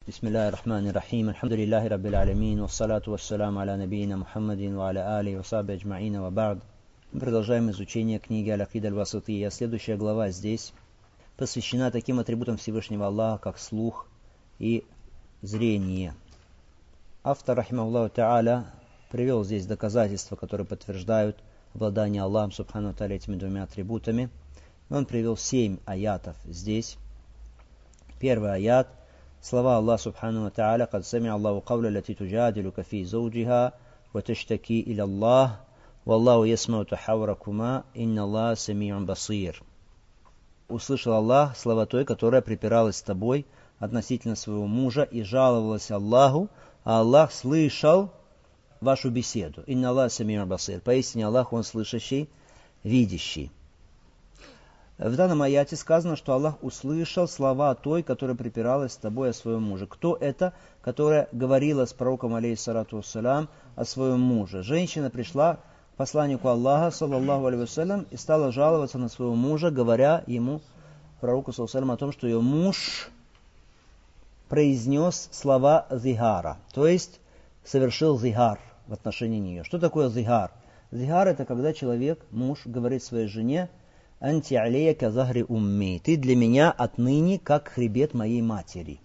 Бисмиллахи рахмани рахим. Алхамдулиллахи раббил алямин. Вассалату вассаляму аля набийна Мухаммадин ва аля алихи ва сахбихи аджмаина ва ба'д. Мы продолжаем изучение книги Аль-Акида Аль-Васития. Следующая глава здесь посвящена таким атрибутам Всевышнего Аллаха, как слух и зрение. Автор, рахимахуллаху та'аля, привел здесь доказательства, которые подтверждают обладание Аллахом субхану ва та'аля этими двумя атрибутами. Он привел 7 аятов здесь. Первый аят. Слова Аллаха субхану ва та'аля: «Кад сами'а Аллаху кавля лати туджадилука фи зауджиха ва таштаки иля Аллах, валлаху ясмау тахавракума, инна Аллаха сами'ун басир». Услышал Аллах слова той, которая припиралась с тобой относительно своего мужа и жаловалась Аллаху, а Аллах слышал вашу беседу. Инна Аллаха сами'ун басир. Поистине Аллах, Он слышащий, видящий. В данном аяте сказано, что Аллах услышал слова той, которая припиралась с тобой о своем муже. Кто это, которая говорила с пророком, алейхиссалату вассалям, о своем муже? Женщина пришла к посланнику Аллаха, саллаллаху алейхи вассалям, и стала жаловаться на своего мужа, говоря ему, пророку, саллаллаху алейхи вассалям, о том, что ее муж произнес слова зихара, то есть совершил зихар в отношении нее. Что такое зихар? Зихар — это когда человек, муж, говорит своей жене: «Анти алея ка захри умми», ты для меня отныне как хребет моей матери.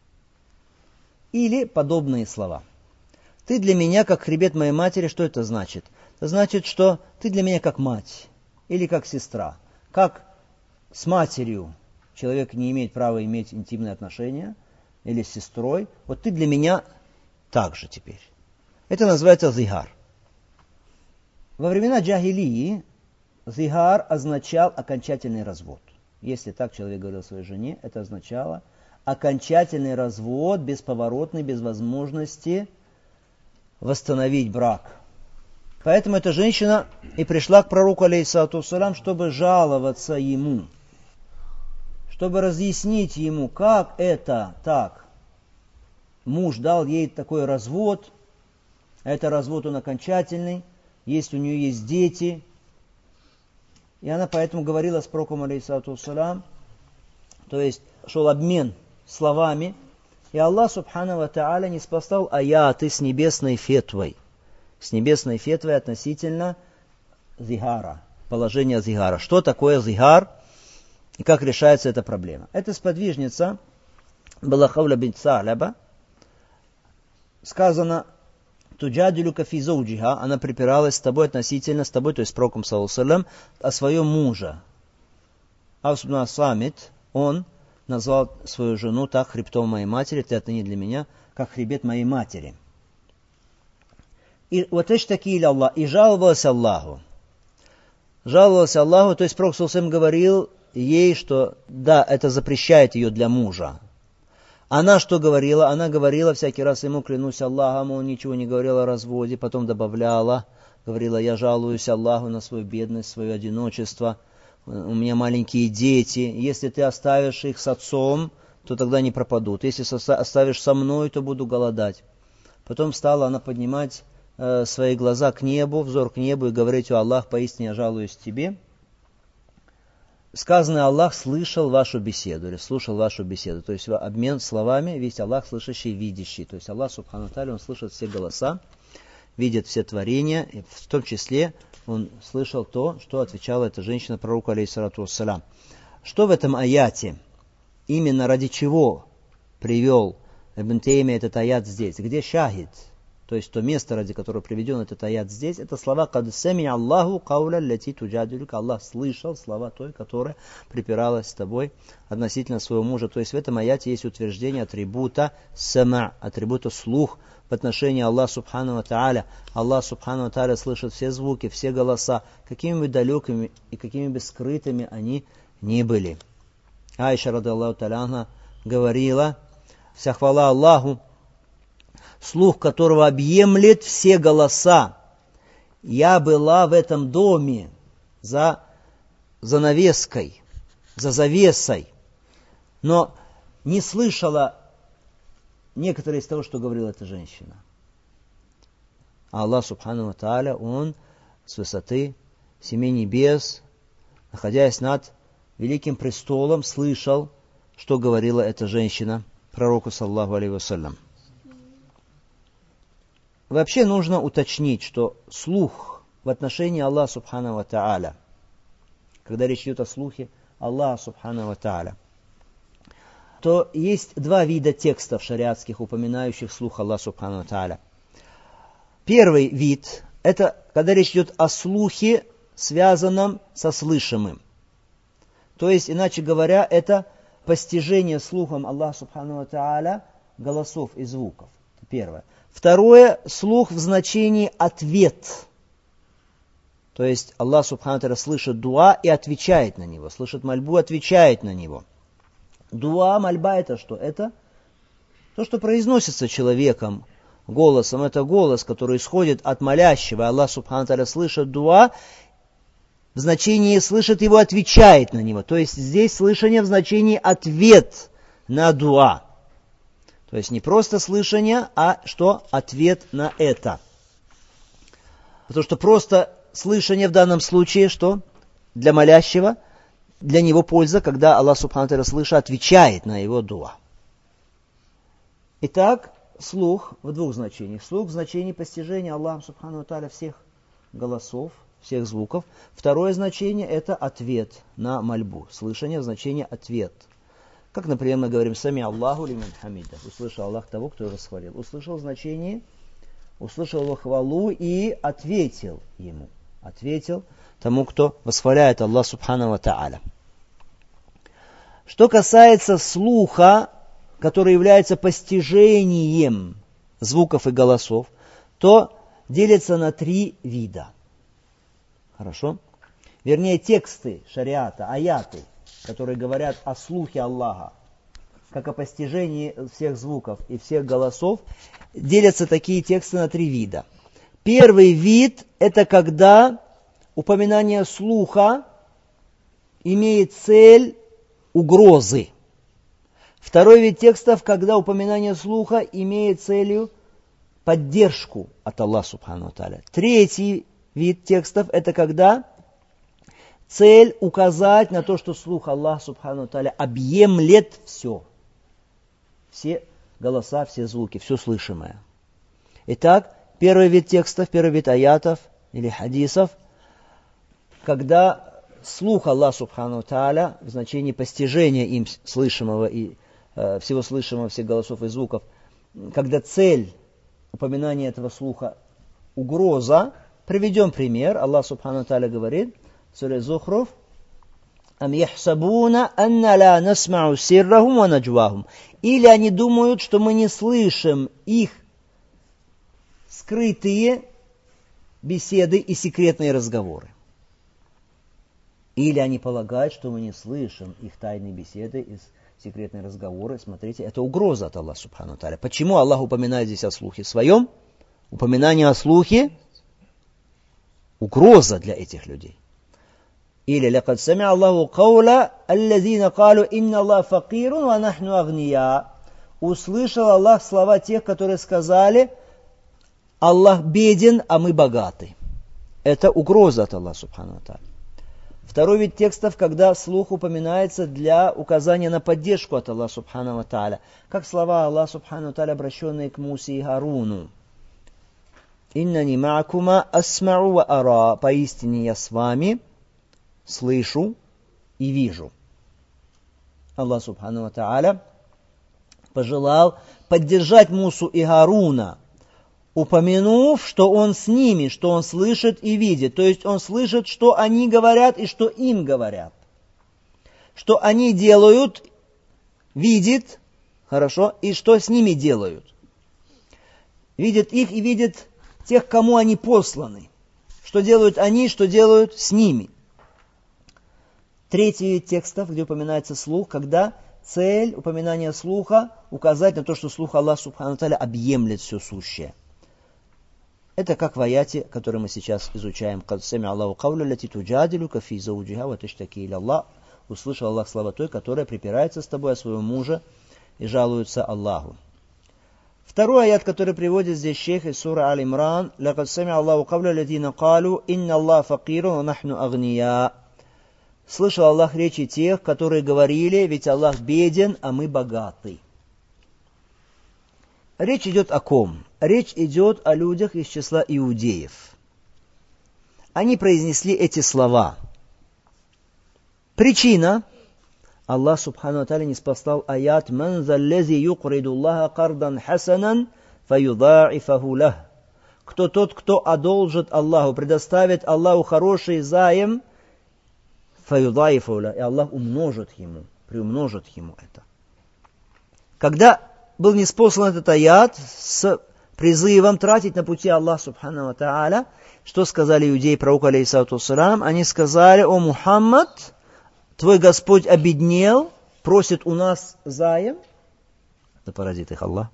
Или подобные слова. Ты для меня как хребет моей матери. Что это значит? Это значит, что ты для меня как мать или как сестра. Как с матерью человек не имеет права иметь интимные отношения, или с сестрой, вот ты для меня так же теперь. Это называется зихар. Во времена джахилии зихар означал окончательный развод. Если так человек говорил своей жене, это означало окончательный развод, бесповоротный, без возможности восстановить брак. Поэтому эта женщина и пришла к пророку, алейхиссалату вассалям, чтобы жаловаться ему, чтобы разъяснить ему, как это так. Муж дал ей такой развод, а это развод он окончательный, у нее есть дети. И она поэтому говорила с пророком, алейхиссалату вассалям, то есть шел обмен словами, и Аллах субхану ва та'аля ниспослал аяты с небесной фетвой относительно зихара, положения зихара. Что такое зихар и как решается эта проблема? Эта сподвижница была Хавля бинт Са'лаба, сказано: «Туджадилука фи зауджиха», она припиралась с тобой относительно, с тобой, то есть с пророком, саллаллаху алейхи ва саллям, о своем муже. Авс ибн Самит, он назвал свою жену так: хребтом моей матери, ты отныне для меня как хребет моей матери. И вот таки иля Аллах, и жаловалась Аллаху. Жаловался Аллаху, то есть пророк, саллаллаху алейхи ва саллям, говорил ей, что да, это запрещает ее для мужа. Она что говорила? Она говорила всякий раз ему: клянусь Аллахом, он ничего не говорил о разводе, потом добавляла, говорила: я жалуюсь Аллаху на свою бедность, свое одиночество, у меня маленькие дети, если ты оставишь их с отцом, то тогда не пропадут, если оставишь со мной, то буду голодать. Потом стала она поднимать свои глаза к небу, взор к небу и говорить: о Аллах, поистине я жалуюсь тебе. Сказано: Аллах слышал вашу беседу, или слушал вашу беседу. То есть обмен словами, ведь Аллах слышащий, видящий. То есть Аллах субхану ва та'аля, Он слышит все голоса, видит все творения, и в том числе Он слышал то, что отвечала эта женщина пророку, алейхиссалату вассалям. Что в этом аяте? Именно ради чего привел Ибн Теймия этот аят здесь? Где шахид? То есть то место, ради которого приведен этот аят здесь, это слова «Кад сами'а Аллаху кауля лати туджадилука». Аллах слышал слова той, которая припиралась с тобой относительно своего мужа. То есть в этом аяте есть утверждение атрибута сама, атрибута слух в отношении Аллаха субхану ва та'аля. Аллах субхану ва та'аля слышит все звуки, все голоса, какими бы далекими и какими бы скрытыми они ни были. Аиша радиаллаху та'аля анха говорила: вся хвала Аллаху, слух которого объемлет все голоса. Я была в этом доме за занавеской, за завесой, но не слышала некоторые из того, что говорила эта женщина. А Аллах субхану ва та'аля, Он с высоты семи небес, находясь над великим престолом, слышал, что говорила эта женщина. пророку саллаллаху алейхи вассалям. Вообще нужно уточнить, что слух в отношении Аллаха субхану ва тааля, когда речь идет о слухе Аллаха субхану ва тааля, то есть два вида текстов шариатских, упоминающих слух Аллаха субхану ва тааля. Первый вид – это когда речь идет о слухе, связанном со слышимым. То есть, иначе говоря, это постижение слухом Аллаха субхану ва тааля голосов и звуков. Первое. Второе – слух в значении ответ. То есть Аллах субхану ва тааля слышит дуа и отвечает на него. Слышит мольбу, отвечает на него. Дуа, мольба – это что? Это то, что произносится человеком голосом. Это голос, который исходит от молящего. Аллах субхану ва тааля слышит дуа, в значении слышит его, отвечает на него. То есть здесь слышание в значении ответ на дуа. То есть не просто слышание, а что? Ответ на это. Потому что просто слышание в данном случае, что? Для молящего, для него польза, когда Аллах субхану ва тааля слыша отвечает на его дуа. Итак, слух в двух значениях. Слух в значении постижения Аллаха субхану ва тааля всех голосов, всех звуков. Второе значение – это ответ на мольбу. Слышание в значении ответ. Как, например, мы говорим «Сами Аллаху лиман хамида». Услышал Аллах того, кто его восхвалил. Услышал значение, услышал его хвалу и ответил ему. Ответил тому, кто восхваляет Аллах субхану ва тааля. Что касается слуха, который является постижением звуков и голосов, то делится на три вида. Хорошо? Вернее, тексты шариата, аяты, которые говорят о слухе Аллаха, как о постижении всех звуков и всех голосов, делятся такие тексты на три вида. Первый вид – это когда упоминание слуха имеет цель угрозы. Второй вид текстов, когда упоминание слуха имеет целью поддержку от Аллаха субхану ва тааля. Третий вид текстов – это когда цель указать на то, что слух Аллаха субхану ва тааля объемлет все. Все голоса, все звуки, все слышимое. Итак, первый вид текстов, первый вид аятов или хадисов, когда слух Аллаха субхану ва тааля в значении постижения им слышимого и всего слышимого, всех голосов и звуков, когда цель упоминания этого слуха угроза. Приведем пример. Аллах субхану ва тааля говорит в суре Зухруф: «Ам яхсабуна анна ла насмау сиррахум ва наджвахум». Или они думают, что мы не слышим их скрытые беседы и секретные разговоры. Или они полагают, что мы не слышим их тайные беседы и секретные разговоры. Смотрите, это угроза от Аллаха субхану ва тааля. Почему Аллах упоминает здесь о слухе своем? Упоминание о слухе – угроза для этих людей. Или «Лякад сами'а Аллаху каула аллазина калу инна Аллах факирун ва нахну агния». Услышал Аллах слова тех, которые сказали: Аллах беден, а мы богаты. Это угроза от Аллаха субхану ва тааля. Второй вид текстов, когда слух упоминается для указания на поддержку от Аллаха субхану ва тааля. Как слова Аллаха субхану ва тааля, обращенные к Мусе и Харуну. «Иннани ма'акума асмa'у ва ара». Поистине я с вами слышу и вижу. Аллах субхану ва тааля пожелал поддержать Мусу и Харуна, упомянув, что он с ними, что он слышит и видит. То есть он слышит, что они говорят и что им говорят. Что они делают, видит, хорошо, и что с ними делают. Видит их и видит тех, кому они посланы. Что делают они, что делают с ними. Третий вид текстов, где упоминается слух, когда цель упоминания слуха указать на то, что слух Аллаха субхану ва тааля объемлет все сущее. Это как в аяте, который мы сейчас изучаем. «Кад сами'а Аллаху кауля лати туджадилука фи зауджиха ва таштаки иля Аллах». Услышал Аллах слова той, которая припирается с тобой о своем муже и жалуется Аллаху. Второй аят, который приводит здесь шейх из суры Аль-Имран: «Лакад сами'а Аллаху кауля латина калу инна Аллах факирун ва нахну агния». Слышал Аллах речи тех, которые говорили: ведь Аллах беден, а мы богаты. Речь идет о ком? Речь идет о людях из числа иудеев. Они произнесли эти слова. Причина. Аллах Субхану ва Тааля ниспослал аят «Ман заллази юкриду Аллаха кардан хасанан фаюдаифаху лах». Кто тот, кто одолжит Аллаху, предоставит Аллаху хороший заем, фаюдаифаху лах, и Аллах умножит ему, приумножит ему это. Когда был ниспослан этот аят с призывом тратить на пути Аллаха Субхану ва Тааля, что сказали иудеи пророку алейхиссалату вассалям? Они сказали: «О Мухаммад, твой Господь обеднел, просит у нас заем». Да поразит их Аллах.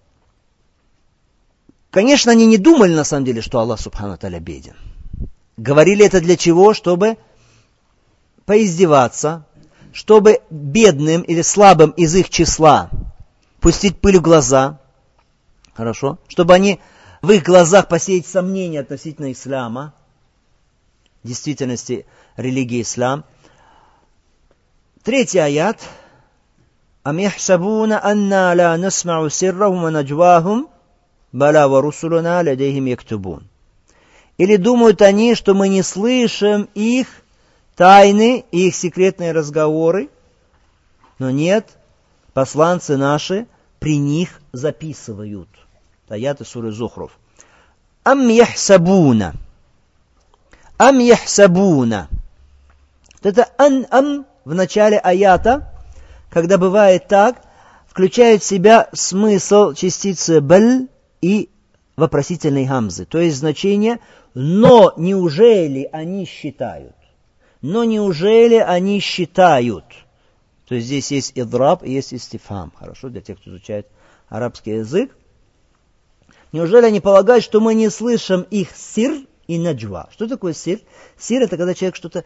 Конечно, они не думали на самом деле, что Аллах Субхану ва Тааля беден. Говорили это для чего? Чтобы поиздеваться, чтобы бедным или слабым из их числа пустить пыль в глаза. Хорошо? Чтобы они в их глазах посеять сомнения относительно ислама, в действительности религии ислам. Третий аят. «Ам яхсабуна анна ла насмау сиррахум ва наджвахум, бала ва русулуна ладейхим яктубун». Или думают они, что мы не слышим их тайны и их секретные разговоры, но нет, посланцы наши при них записывают. Аяты суры Зухруф. «Ам яхсабуна». «Ам яхсабуна». Вот это «ам» в начале аята, когда бывает так, включает в себя смысл частицы «баль» и вопросительной гамзы. То есть значение «но неужели они считают?» «Но неужели они считают?» То есть здесь есть идраб и есть истифхам. Хорошо для тех, кто изучает арабский язык. Неужели они полагают, что мы не слышим их сир и наджва? Что такое сир? Сир — это когда человек что-то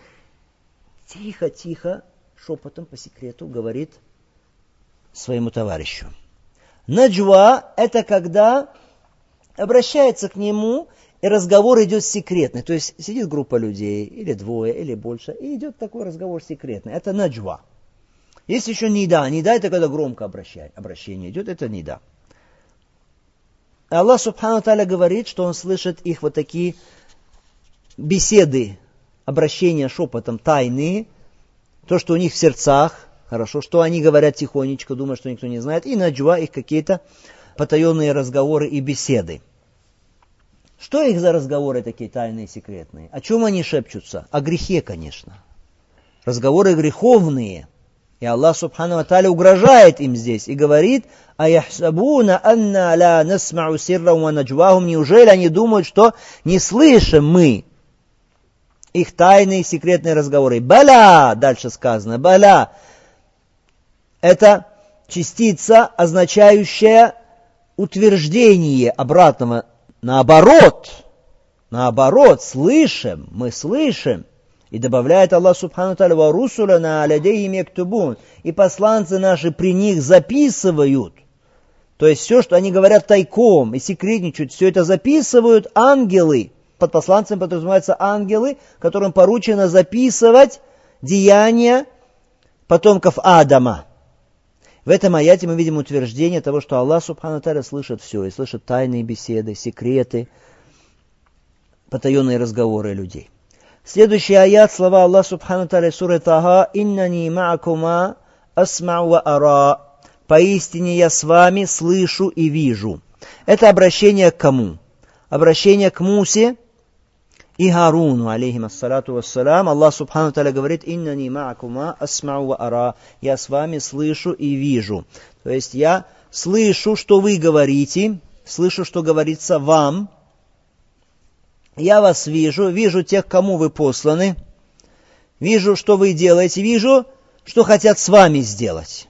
тихо-тихо, шепотом по секрету говорит своему товарищу. Наджва — это когда обращается к нему, и разговор идет секретный. То есть сидит группа людей, или двое, или больше, и идет такой разговор секретный. Это наджва. Есть еще нида. Нида — это когда громко обращение идет, это нида. Аллах Субхану ва Тааля говорит, что Он слышит их вот такие беседы, обращения шепотом тайные, то, что у них в сердцах, хорошо, что они говорят тихонечко, думая, что никто не знает, и наджва их какие-то потаенные разговоры и беседы. Что их за разговоры такие тайные и секретные? О чем они шепчутся? О грехе, конечно. Разговоры греховные. И Аллах Субхану ва Тааля угрожает им здесь и говорит: «Аяхсабуна анна ла насмау сиррахум ва наджвахум». Неужели они думают, что не слышим мы их тайные секретные разговоры? Баля, дальше сказано, баля. Это частица, означающая утверждение обратного. Наоборот, слышим, мы слышим. И добавляет Аллах Субхану ва Тааля: «Ва русулана ладейхим яктубун». И посланцы наши при них записывают. То есть все, что они говорят тайком и секретничают, все это записывают ангелы. Под посланцами подразумеваются ангелы, которым поручено записывать деяния потомков Адама. В этом аяте мы видим утверждение того, что Аллах Субхану ва Тааля слышит все, и слышит тайные беседы, секреты, потаенные разговоры людей. Следующий аят, слова Аллаха Субхану ва Тааля, сура Таха: «Иннани ма'акума асмау ва ара». Поистине я с вами слышу и вижу. Это обращение к кому? Обращение к Мусе и Харуну, алейхим ассалату вассалям. Аллах Субхану ва Тааля говорит: «Иннани ма'акума асмау ва ара». Я с вами слышу и вижу. То есть я слышу, что вы говорите, слышу, что говорится вам. Я вас вижу тех, кому вы посланы, вижу, что вы делаете, вижу, что хотят с вами сделать.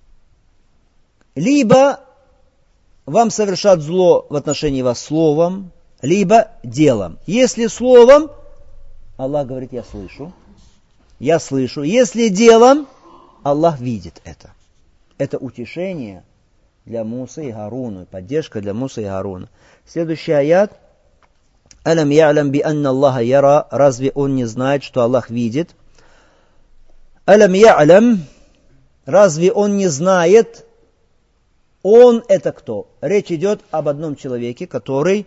Либо вам совершат зло в отношении вас словом, либо делом. Если словом, Аллах говорит: я слышу. Если делом, Аллах видит это. Это утешение для Мусы и Харуна, поддержка для Мусы и Харуна. Следующий аят. «Алям я'лям би анна Аллаха яра». Разве он не знает, что Аллах видит? «Алям я'лям». Разве он не знает? Он это кто? Речь идет об одном человеке, который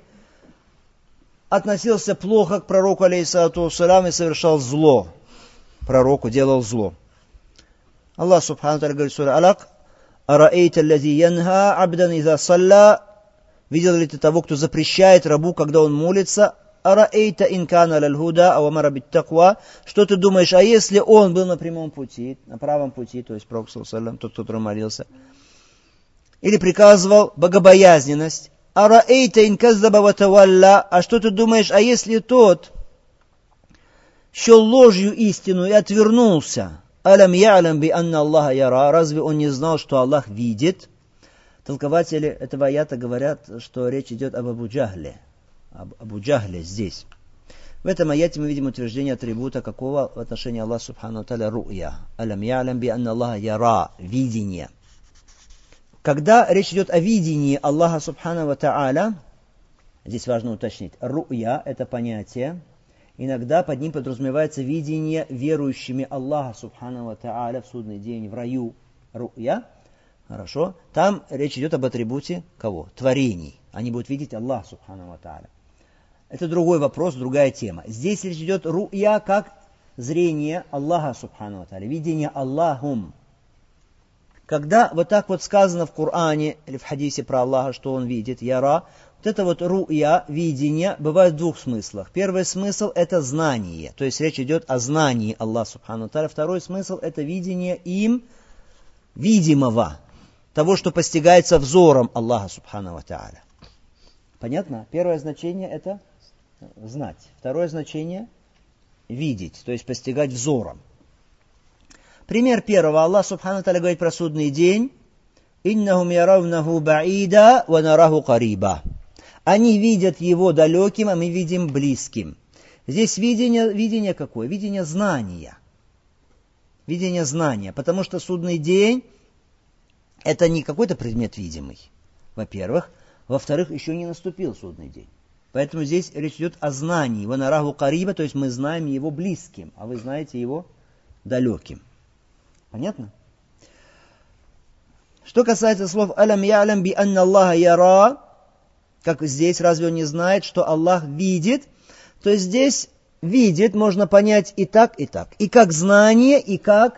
относился плохо к пророку, алейхиссалату вассалям, и совершал зло. Пророку делал зло. Аллах субхану тааля говорит в суре Алак: «Араэйта аллази янха абдан иза салла». Видел ли ты того, кто запрещает рабу, когда он молится? «Араэйта инкана лальхуда ауамара биттаква». Что ты думаешь, а если он был на прямом пути, на правом пути, то есть пророк, саллаллаху, тот, который молился, или приказывал богобоязненность? «Араэйта инказдаба ватавалла». А что ты думаешь, а если тот счел ложью истину и отвернулся? «Алям я'лям би анна Аллаха яра». Разве он не знал, что Аллах видит? Толкователи этого аята говорят, что речь идет об Абу Джахле. Об Абу Джахле здесь. В этом аяте мы видим утверждение атрибута какого в отношении Аллаха субхану ва тааля ру'я. «Алям я'лям би анна Аллаха яра». Видение. Когда речь идет о видении Аллаха субхану ва тааля, здесь важно уточнить, ру'я – это понятие. Иногда под ним подразумевается видение верующими Аллаха субхану ва тааля в судный день в раю. Ру'я. Хорошо. Там речь идет об атрибуте кого? Творений. Они будут видеть Аллаха субхану ва тааля. Это другой вопрос, другая тема. Здесь речь идет ру'я как зрение Аллаха субхану ва тааля. Видение Аллахум. Когда вот так вот сказано в Коране или в хадисе про Аллаха, что он видит, яра, вот это вот ру'я, видение, бывает в двух смыслах. Первый смысл – это знание, то есть речь идет о знании Аллаха субхану ва тааля. Второй смысл – это видение им видимого, того, что постигается взором Аллаха субхану ва тааля. Понятно? Первое значение – это знать. Второе значение – видеть, то есть постигать взором. Пример первого. Аллах субхану ва тааля говорит про судный день: «Иннахум яравнаху баида ва нараху кариба». Они видят его далеким, а мы видим близким. Здесь видение какое? Видение знания. Видение знания. Потому что судный день – это не какой-то предмет видимый, во-первых. Во-вторых, еще не наступил судный день. Поэтому здесь речь идет о знании. «Ва нараху кариба», то есть мы знаем его близким, а вы знаете его далеким. Понятно? Что касается слов «Алям я'лям би анна Аллаха яра», как здесь, разве он не знает, что Аллах видит? То есть здесь видит можно понять и так, и так. И как знание, и как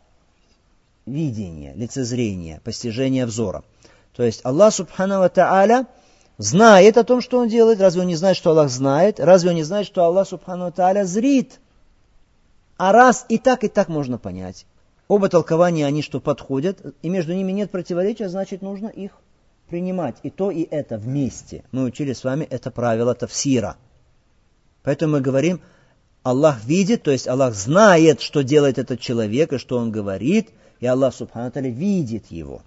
видение, лицезрение, постижение взора. То есть Аллах субхану ва тааля знает о том, что он делает. Разве он не знает, что Аллах знает? Разве он не знает, что Аллах субхану ва тааля зрит? А раз и так можно понять. Оба толкования, они что, подходят, и между ними нет противоречия, значит, нужно их принимать. И то, и это вместе. Мы учили с вами это правило тафсира. Поэтому мы говорим, Аллах видит, то есть Аллах знает, что делает этот человек, и что он говорит, и Аллах субхану тааля видит его.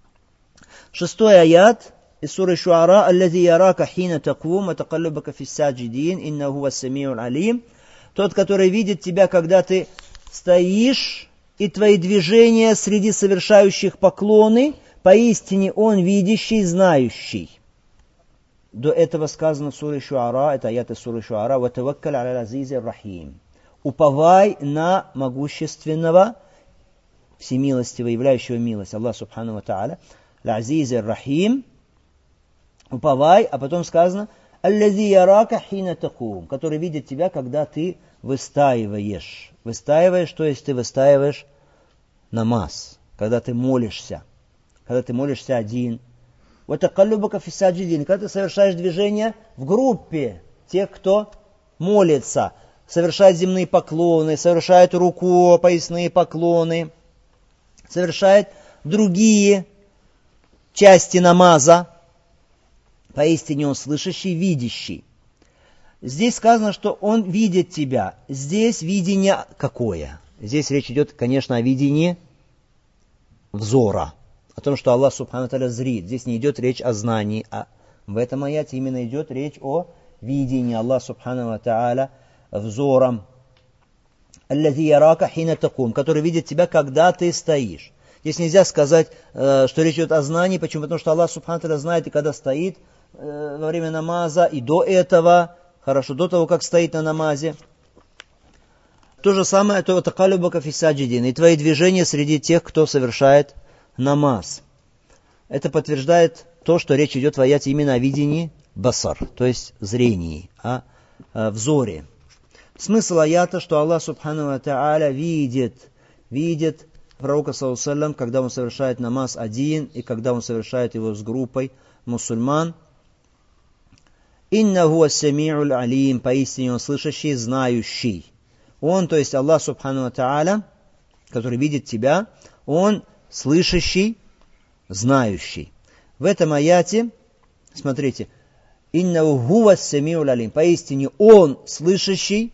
6-й аят из суры Шуара: «Аллази ярака хина такум, ва такаллубака фис саджидин, иннаху хува ас-сами'ул алим». Тот, который видит тебя, когда ты стоишь, и твои движения среди совершающих поклоны, поистине он видящий, знающий. До этого сказано в суре Шуара, это аят из суры Шуара: «Ва таваккаль аля азизи рахим». Уповай на могущественного, всемилостивого, являющего милость, Аллах субхану ва тааля, ля-азизи рахим. Уповай, а потом сказано: «Аллази ярака хина такум», который видит тебя, когда ты выстаиваешь. Выстаиваешь, то есть ты выстаиваешь намаз, когда ты молишься один. Вот такаллубака фис саджидин, когда ты совершаешь движение в группе тех, кто молится, совершает земные поклоны, совершает руку, поясные поклоны, совершает другие части намаза. Поистине он слышащий, видящий. Здесь сказано, что он видит тебя. Здесь видение какое? Здесь речь идет, конечно, о видении взора. О том, что Аллах субхану тааля зрит. Здесь не идет речь о знании. А в этом аяте именно идет речь о видении Аллаха субхану тааля взором. «Аллази ярака хина такум», который видит тебя, когда ты стоишь. Здесь нельзя сказать, что речь идет о знании. Почему? Потому что Аллах субхану тааля знает и когда стоит во время намаза, и до этого, хорошо, до того, как стоит на намазе. То же самое, это такаллубака фис саджидин, и твои движения среди тех, кто совершает намаз. это подтверждает то, что речь идет в аяте именно о видении басар, то есть зрении, о взоре. Смысл аята, что Аллах Субхану ва Тааля видит пророка, саллаллаху алейхи ва саллям, когда он совершает намаз один и когда он совершает его с группой мусульман. «Иннаху ас-сами'уль алим», поистине он слышащий, знающий. Он, то есть Аллах Субхану ва Тааля, который видит тебя, он слышащий, знающий. В этом аяте, смотрите, «Иннаху ас-сами'уль алим», поистине он слышащий,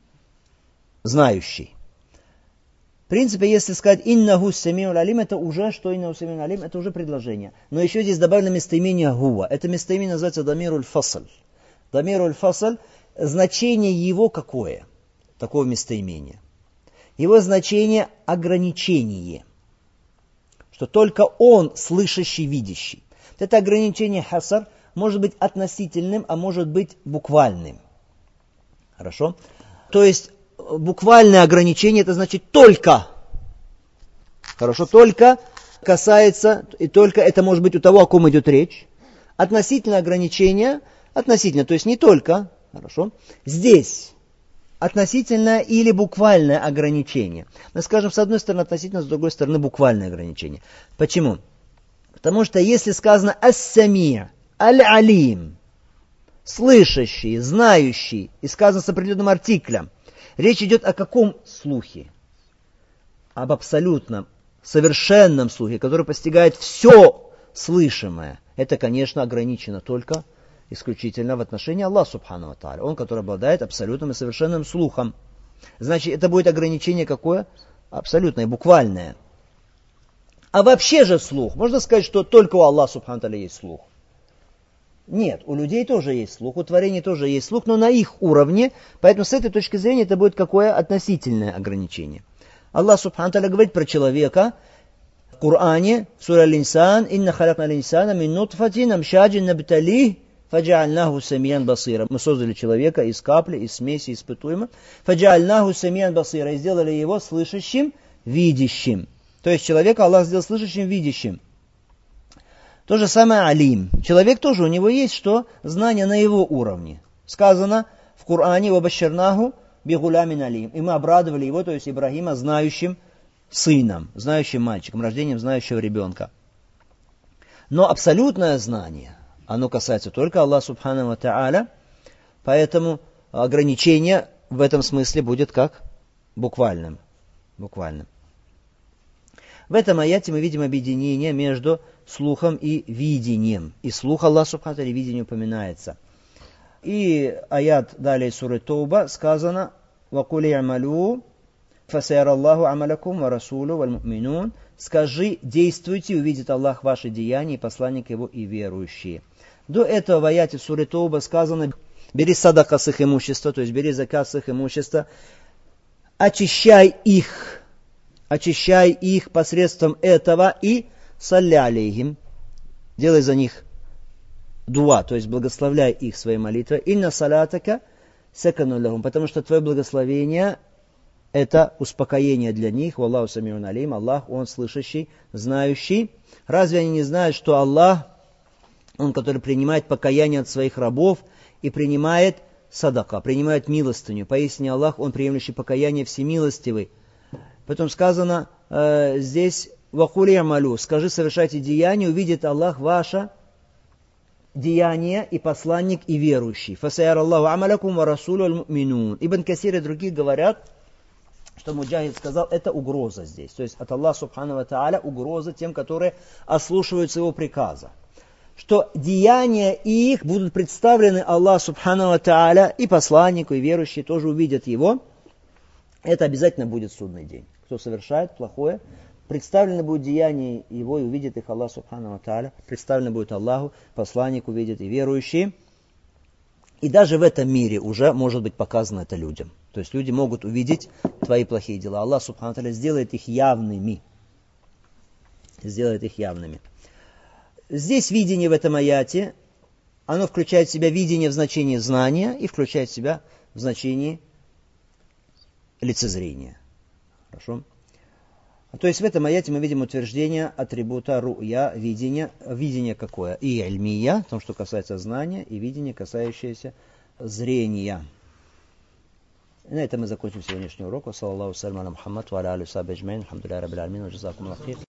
знающий. В принципе, если сказать «иннаху ас-сами'уль алим», это уже, что «иннаху ас-сами'уль алим», это уже предложение. Но еще здесь добавлено местоимение «гуа». Это местоимение называется «дамируль фасл». «Дамируль фасл», значение его какое? Такого местоимения. Его значение ограничение. Что только он слышащий, видящий. Это ограничение хасар может быть относительным, а может быть буквальным. Хорошо? То есть буквальное ограничение, это значит только. Хорошо? Только касается, и только это может быть у того, о ком идет речь. Относительное ограничение, относительно, то есть не только. Хорошо? Здесь относительное или буквальное ограничение. Мы скажем, с одной стороны относительно, с другой стороны буквальное ограничение. Почему? Потому что если сказано «ас-сами'», «аль-алим», слышащий, знающий, и сказано с определенным артиклем, речь идет о каком слухе? Об абсолютном, совершенном слухе, который постигает все слышимое. Это, конечно, ограничено только исключительно в отношении Аллаха Субхану ва Тааля. Он, который обладает абсолютным и совершенным слухом. Значит, это будет ограничение какое? Абсолютное, буквальное. А вообще же слух. Можно сказать, что только у Аллаха Субхану ва Тааля есть слух? Нет, у людей тоже есть слух, у творений тоже есть слух, но на их уровне. Поэтому с этой точки зрения это будет какое относительное ограничение. Аллах Субхану ва Тааля говорит про человека в Коране, в суре Аль-Инсан: «Инна халакна аль-инсана мин нутфатин амшаджин набталих фаджаальнаху самиян басира». Мы создали человека из капли, из смеси испытуемого. Фаджаальнаху самиян басира. И сделали его слышащим, видящим. То есть человека Аллах сделал слышащим, видящим. То же самое алим. Человек тоже, у него есть что? Знание на его уровне. Сказано в Коране: «Вабашшарнаху бигулямин алим». И мы обрадовали его, то есть Ибрахима, знающим сыном, знающим мальчиком, рождением знающего ребенка. Но абсолютное знание, оно касается только Аллаха Субхану ва Тааля, поэтому ограничение в этом смысле будет как? Буквальным. В этом аяте мы видим объединение между слухом и видением. И слух Аллаха Субхану ва Тааля, видение упоминается. И аят далее суры Тауба сказано: «Вакули амалу фасайараллаху амалякум ва расулу валь муминун». Скажи, действуйте, увидит Аллах ваши деяния, и посланник его, и верующие. До этого в аяте суры Тауба сказано: бери садака с их имущества, то есть бери закат с их имущества, очищай их посредством этого и салли алейхим, делай за них дуа, то есть благословляй их своей молитвой. Инна салатака сакану лахум, потому что твое благословение это успокоение для них. Валлаху самиун алим, Аллах, Он слышащий, знающий. Разве они не знают, что Аллах, Он, который принимает покаяние от своих рабов и принимает садака, принимает милостыню. Поистине Аллах, Он приемлющий покаяние, всемилостивый. Потом сказано здесь: «Вакули амалу», скажи, совершайте деяние, увидит Аллах ваше деяние, и посланник, и верующий. «Фасаяр Аллаху амалякум ва расулу аль муминун». Ибн Касир и другие говорят, что Муджахид сказал, это угроза здесь. То есть от Аллаха Субхану ва Тааля угроза тем, которые ослушиваются его приказа. Что деяния их будут представлены Аллаху Субхану ва Тааля, и посланнику, и верующие тоже увидят его. Это обязательно будет судный день. Кто совершает плохое, представлено будет деяние его, и увидит их Аллах Субхану ва Тааля. Представлено будет Аллаху, посланник увидит, и верующие. И даже в этом мире уже может быть показано это людям. То есть люди могут увидеть твои плохие дела. Аллах Субхану ва Тааля сделает их явными. Здесь видение в этом аяте, оно включает в себя видение в значении знания и включает в себя в значении лицезрения. Хорошо? То есть в этом аяте мы видим утверждение атрибута ру'я, видение. Видение какое? И ильмия, в том, что касается знания, и видение, касающееся зрения. И на этом мы закончим сегодняшний урок. Саллаллаху салям аля Мухаммад ва аля алейхи ва сахбихи аджмаин. Алхамдулиллахи раббил аламин. Ва джазакумуллаху хейр.